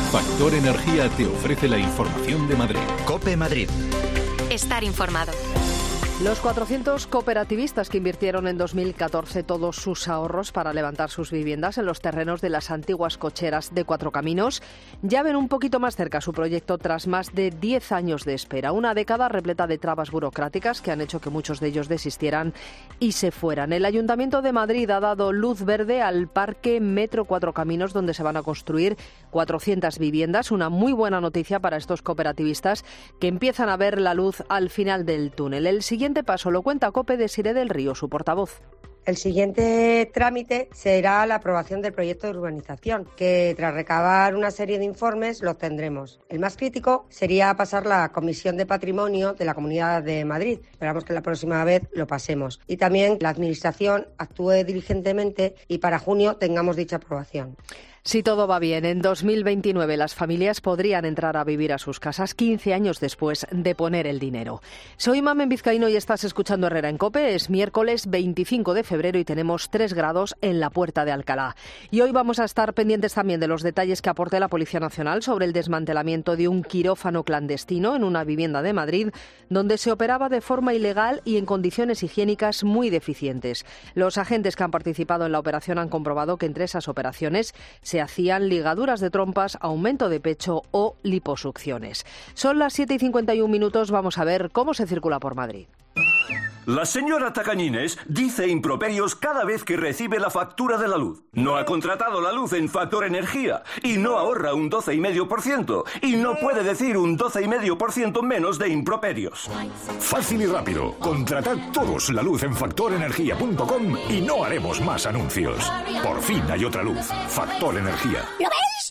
Factor Energía te ofrece la información de Madrid. COPE Madrid. Estar informado. Los 400 cooperativistas que invirtieron en 2014 todos sus ahorros para levantar sus viviendas en los terrenos de las antiguas cocheras de Cuatro Caminos ya ven un poquito más cerca su proyecto tras más de 10 años de espera. Una década repleta de trabas burocráticas que han hecho que muchos de ellos desistieran y se fueran. El Ayuntamiento de Madrid ha dado luz verde al Parque Metro Cuatro Caminos, donde se van a construir 400 viviendas. Una muy buena noticia para estos cooperativistas que empiezan a ver la luz al final del túnel. El siguiente paso lo cuenta COPE Desiré del Río, su portavoz. El siguiente trámite será la aprobación del proyecto de urbanización, que tras recabar una serie de informes lo obtendremos. El más crítico sería pasar la Comisión de Patrimonio de la Comunidad de Madrid. Esperamos que la próxima vez lo pasemos. Y también la Administración actúe diligentemente y para junio tengamos dicha aprobación. Si todo va bien, en 2029 las familias podrían entrar a vivir a sus casas 15 años después de poner el dinero. Soy Mamen Vizcaíno y estás escuchando Herrera en COPE. Es miércoles 25 de febrero y tenemos 3 grados en la Puerta de Alcalá. Y hoy vamos a estar pendientes también de los detalles que aporte la Policía Nacional sobre el desmantelamiento de un quirófano clandestino en una vivienda de Madrid, donde se operaba de forma ilegal y en condiciones higiénicas muy deficientes. Los agentes que han participado en la operación han comprobado que entre esas operaciones se hacían ligaduras de trompas, aumento de pecho o liposucciones. Son las 7:51, vamos a ver cómo se circula por Madrid. La señora Tacañines dice improperios cada vez que recibe la factura de la luz. No ha contratado la luz en Factor Energía y no ahorra un 12,5% y no puede decir un 12,5% menos de improperios. Fácil y rápido. Contratad todos la luz en factorenergia.com y no haremos más anuncios. Por fin hay otra luz. Factor Energía. ¿Lo veis?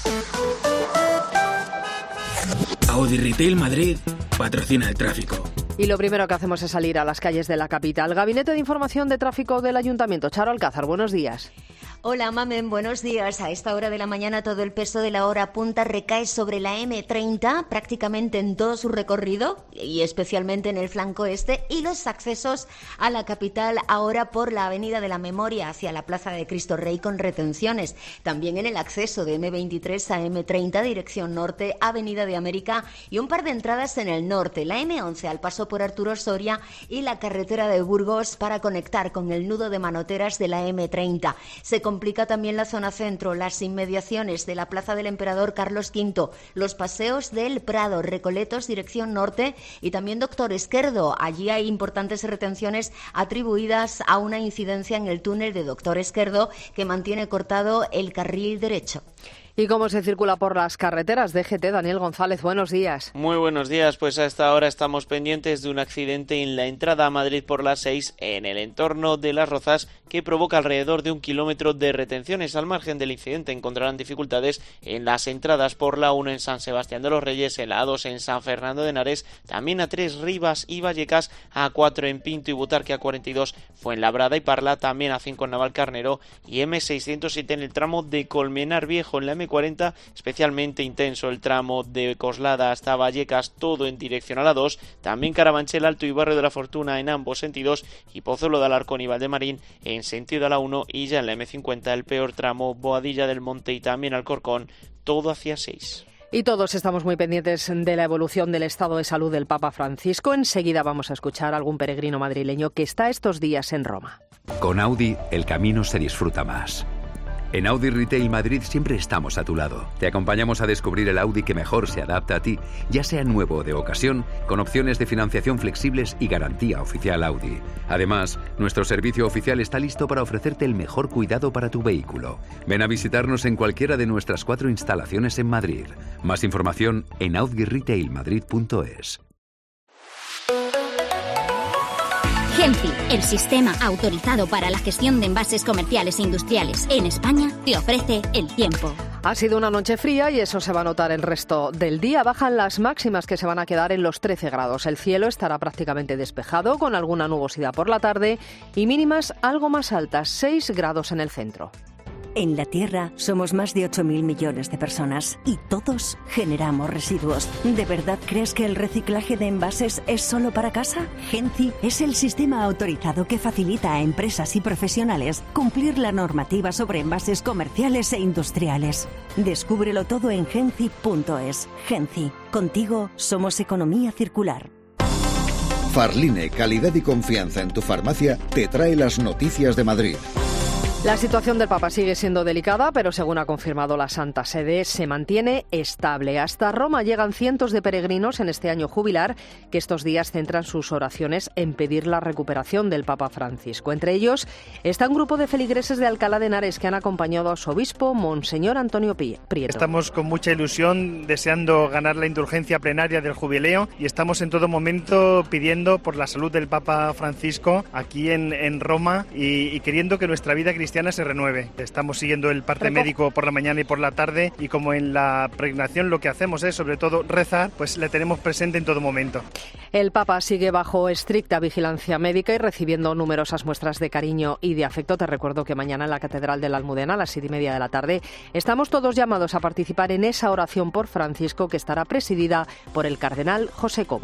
Audi Retail Madrid patrocina el tráfico. Y lo primero que hacemos es salir a las calles de la capital. Gabinete de Información de Tráfico del Ayuntamiento. Charo Alcázar, buenos días. Hola, Mamen, buenos días. A esta hora de la mañana todo el peso de la hora punta recae sobre la M30, prácticamente en todo su recorrido y especialmente en el flanco este, y los accesos a la capital ahora por la Avenida de la Memoria hacia la Plaza de Cristo Rey con retenciones. También en el acceso de M23 a M30, dirección norte, Avenida de América y un par de entradas en el norte, la M11 al paso por Arturo Soria y la carretera de Burgos para conectar con el nudo de manoteras de la M30. Se complica también la zona centro, las inmediaciones de la Plaza del Emperador Carlos V, los paseos del Prado, Recoletos, dirección norte y también Doctor Esquerdo. Allí hay importantes retenciones atribuidas a una incidencia en el túnel de Doctor Esquerdo que mantiene cortado el carril derecho. ¿Y cómo se circula por las carreteras? DGT, Daniel González, buenos días. Muy buenos días, pues a esta hora estamos pendientes de un accidente en la entrada a Madrid por la 6 en el entorno de Las Rozas que provoca alrededor de 1 kilómetro de retenciones. Al margen del incidente encontrarán dificultades en las entradas por la 1 en San Sebastián de los Reyes, en la A2 en San Fernando de Henares, también A3 Rivas y Vallecas, A4 en Pinto y Butarque, A42 Fuenlabrada y Parla, también A5 en Navalcarnero y M607 en el tramo de Colmenar Viejo. En la M40 especialmente intenso el tramo de Coslada hasta Vallecas, todo en dirección a la 2, también Carabanchel Alto y Barrio de la Fortuna en ambos sentidos y Pozuelo de Alarcón y Valdemarín en sentido a la 1, y ya en la M50 el peor tramo Boadilla del Monte y también Alcorcón, todo hacia 6. Y todos estamos muy pendientes de la evolución del estado de salud del Papa Francisco. Enseguida vamos a escuchar a algún peregrino madrileño que está estos días en Roma. Con Audi, el camino se disfruta más. En Audi Retail Madrid siempre estamos a tu lado. Te acompañamos a descubrir el Audi que mejor se adapta a ti, ya sea nuevo o de ocasión, con opciones de financiación flexibles y garantía oficial Audi. Además, nuestro servicio oficial está listo para ofrecerte el mejor cuidado para tu vehículo. Ven a visitarnos en cualquiera de nuestras 4 instalaciones en Madrid. Más información en audieretailmadrid.es. Genfi, el sistema autorizado para la gestión de envases comerciales e industriales en España, te ofrece el tiempo. Ha sido una noche fría y eso se va a notar el resto del día. Bajan las máximas que se van a quedar en los 13 grados. El cielo estará prácticamente despejado con alguna nubosidad por la tarde y mínimas algo más altas, 6 grados en el centro. En la Tierra somos más de 8.000 millones de personas y todos generamos residuos. ¿De verdad crees que el reciclaje de envases es solo para casa? Genci es el sistema autorizado que facilita a empresas y profesionales cumplir la normativa sobre envases comerciales e industriales. Descúbrelo todo en genci.es. Genci, contigo somos economía circular. Farline, calidad y confianza en tu farmacia, te trae las noticias de Madrid. La situación del Papa sigue siendo delicada, pero según ha confirmado la Santa Sede, se mantiene estable. Hasta Roma llegan cientos de peregrinos en este año jubilar, que estos días centran sus oraciones en pedir la recuperación del Papa Francisco. Entre ellos está un grupo de feligreses de Alcalá de Henares que han acompañado a su obispo, Monseñor Antonio Prieto. Estamos con mucha ilusión, deseando ganar la indulgencia plenaria del jubileo y estamos en todo momento pidiendo por la salud del Papa Francisco aquí en Roma y queriendo que nuestra vida cristiana se renueve. Estamos siguiendo el parte médico por la mañana y por la tarde y como en la pregnación lo que hacemos es sobre todo rezar, pues le tenemos presente en todo momento. El Papa sigue bajo estricta vigilancia médica y recibiendo numerosas muestras de cariño y de afecto. Te recuerdo que mañana en la Catedral de la Almudena a las 7:30 de la tarde estamos todos llamados a participar en esa oración por Francisco que estará presidida por el cardenal José Cobo.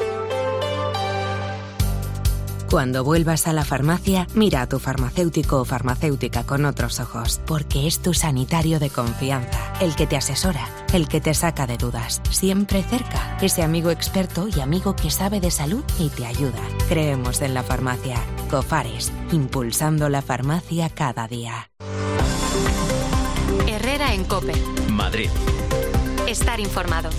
Cuando vuelvas a la farmacia, mira a tu farmacéutico o farmacéutica con otros ojos, porque es tu sanitario de confianza, el que te asesora, el que te saca de dudas, siempre cerca, ese amigo experto y amigo que sabe de salud y te ayuda. Creemos en la farmacia. Cofares, impulsando la farmacia cada día. Herrera en COPE. Madrid. Estar informado.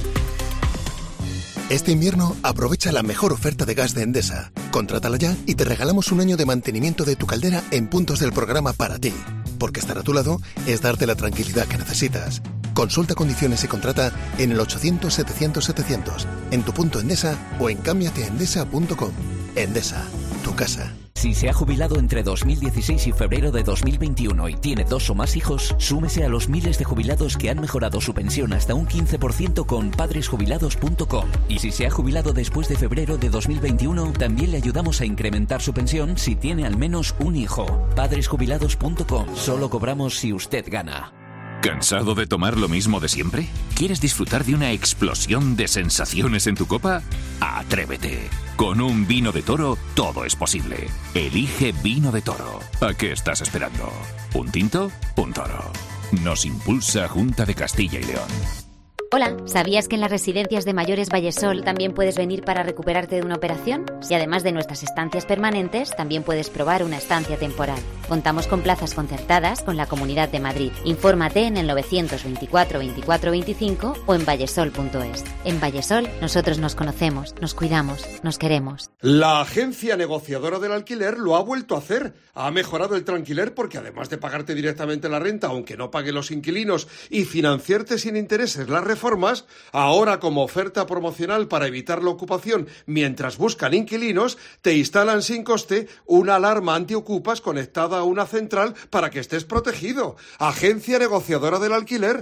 Este invierno aprovecha la mejor oferta de gas de Endesa. Contrátala ya y te regalamos un año de mantenimiento de tu caldera en puntos del programa para ti. Porque estar a tu lado es darte la tranquilidad que necesitas. Consulta condiciones y contrata en el 800-700-700, en tu punto Endesa o en cambiateendesa.com. Endesa, tu casa. Si se ha jubilado entre 2016 y febrero de 2021 y tiene 2 o más hijos, súmese a los miles de jubilados que han mejorado su pensión hasta un 15% con padresjubilados.com. Y si se ha jubilado después de febrero de 2021, también le ayudamos a incrementar su pensión si tiene al menos un hijo. Padresjubilados.com. Solo cobramos si usted gana. ¿Cansado de tomar lo mismo de siempre? ¿Quieres disfrutar de una explosión de sensaciones en tu copa? ¡Atrévete! Con un vino de Toro todo es posible. Elige Vino de Toro. ¿A qué estás esperando? ¿Un tinto? Un toro. Nos impulsa Junta de Castilla y León. Hola, ¿sabías que en las residencias de mayores Vallesol también puedes venir para recuperarte de una operación? Y además de nuestras estancias permanentes, también puedes probar una estancia temporal. Contamos con plazas concertadas con la Comunidad de Madrid. Infórmate en el 924 24 25 o en vallesol.es. En Vallesol, nosotros nos conocemos, nos cuidamos, nos queremos. La agencia negociadora del alquiler lo ha vuelto a hacer. Ha mejorado el tranquiler porque además de pagarte directamente la renta, aunque no paguen los inquilinos, y financiarte sin intereses las reformas, ahora como oferta promocional para evitar la ocupación mientras buscan inquilinos, te instalan sin coste una alarma antiocupas conectada a una central para que estés protegido. Agencia negociadora del alquiler,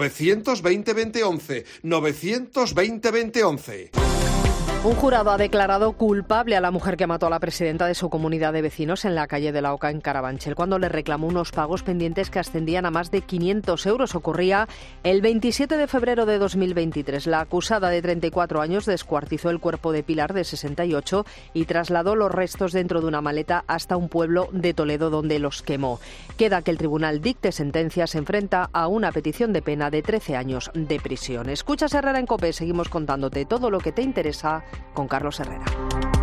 920-2011, 920-2011. Un jurado ha declarado culpable a la mujer que mató a la presidenta de su comunidad de vecinos en la calle de la Oca, en Carabanchel, cuando le reclamó unos pagos pendientes que ascendían a más de 500 euros. Ocurría el 27 de febrero de 2023. La acusada de 34 años descuartizó el cuerpo de Pilar, de 68, y trasladó los restos dentro de una maleta hasta un pueblo de Toledo, donde los quemó. Queda que el tribunal dicte sentencia. Se enfrenta a una petición de pena de 13 años de prisión. Escuchas Herrera en COPE. Seguimos contándote todo lo que te interesa con Carlos Herrera.